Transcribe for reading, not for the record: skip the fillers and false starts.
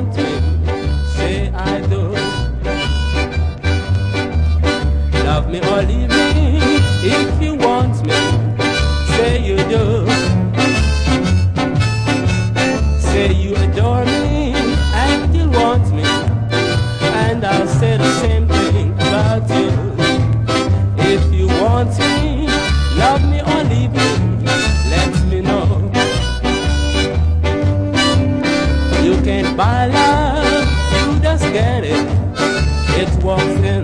want me, say I do. Love me or leave